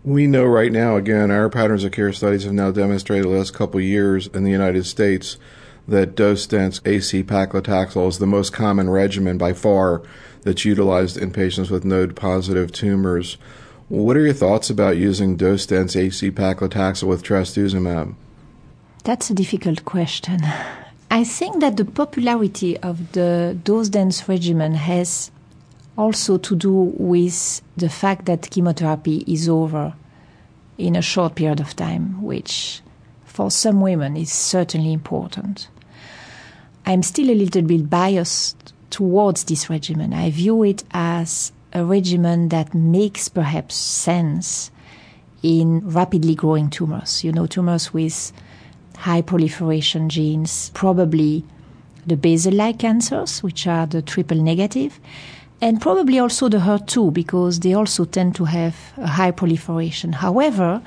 We know right now, again, our patterns of care studies have now demonstrated the last couple of years in the United States that dose-dense AC paclitaxel is the most common regimen by far that's utilized in patients with node-positive tumors. What are your thoughts about using dose-dense AC paclitaxel with trastuzumab? That's a difficult question. I think that the popularity of the dose-dense regimen has also to do with the fact that chemotherapy is over in a short period of time, which for some women is certainly important. I'm still a little bit biased towards this regimen. I view it as a regimen that makes perhaps sense in rapidly growing tumors. Tumors with high proliferation genes, probably the basal-like cancers, which are the triple negative, and probably also the HER2, because they also tend to have a high proliferation. However,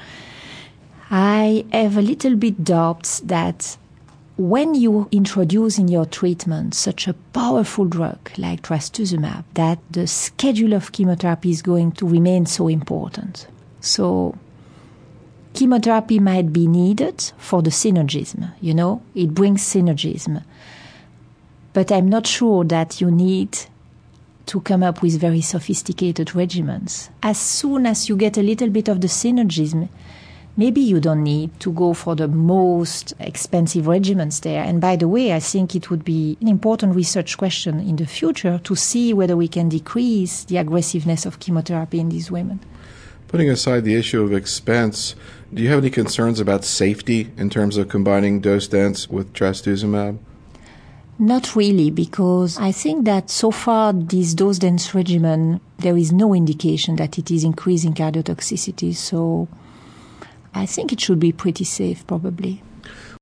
I have a little bit doubts that when you introduce in your treatment such a powerful drug like trastuzumab, that the schedule of chemotherapy is going to remain so important. So chemotherapy might be needed for the synergism, it brings synergism. But I'm not sure that you need to come up with very sophisticated regimens. As soon as you get a little bit of the synergism, maybe you don't need to go for the most expensive regimens there. And by the way, I think it would be an important research question in the future to see whether we can decrease the aggressiveness of chemotherapy in these women. Putting aside the issue of expense, do you have any concerns about safety in terms of combining dose-dense with trastuzumab? Not really, because I think that so far this dose-dense regimen, there is no indication that it is increasing cardiotoxicity. So I think it should be pretty safe, probably.